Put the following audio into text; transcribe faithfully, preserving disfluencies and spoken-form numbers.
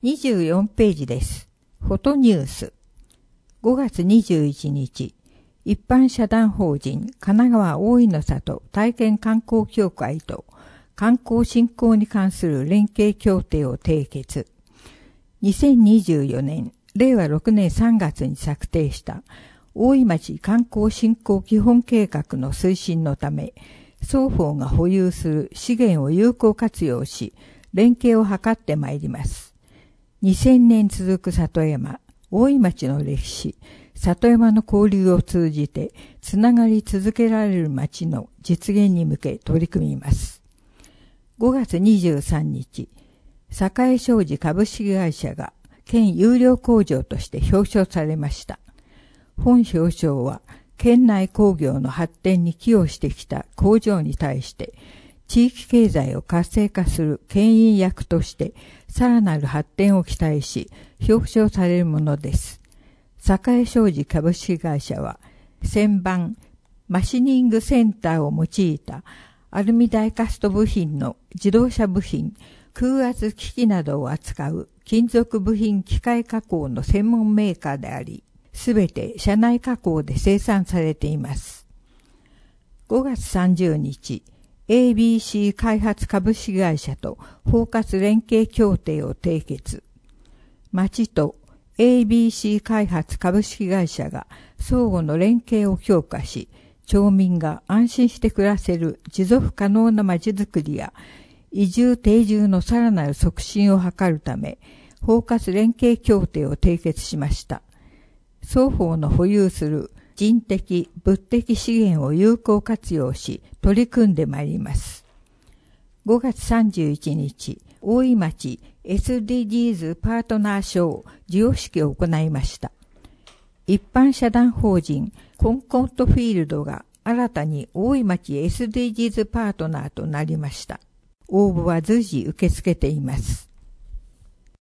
にじゅうよんページです。フォトニュース。ごがつにじゅういちにち、一般社団法人神奈川大井の里体験観光協会と観光振興に関する連携協定を締結。にせんにじゅうよねん、れいわろくねんさんがつに策定した大井町観光振興基本計画の推進のため、双方が保有する資源を有効活用し、連携を図ってまいります。にせんねん続く里山、大井町の歴史、里山の交流を通じてつながり続けられる町の実現に向け取り組みます。ごがつにじゅうさんにち、栄商事株式会社が県優良工場として表彰されました。本表彰は県内工業の発展に寄与してきた工場に対して地域経済を活性化する牽引役としてさらなる発展を期待し表彰されるものです。栄商事株式会社は旋盤マシニングセンターを用いたアルミダイカスト部品の自動車部品、空圧機器などを扱う金属部品機械加工の専門メーカーであり、すべて社内加工で生産されています。ごがつさんじゅうにち、エービーシー 開発株式会社と包括連携協定を締結。町と エービーシー 開発株式会社が相互の連携を強化し、町民が安心して暮らせる持続可能な町づくりや移住定住のさらなる促進を図るため、包括連携協定を締結しました。双方の保有する人的、物的資源を有効活用し、取り組んでまいります。ごがつさんじゅういちにち、大井町 エスディージーズ パートナー賞授与式を行いました。一般社団法人コンコントフィールドが新たに大井町 エスディージーズ パートナーとなりました。応募は随時受け付けています。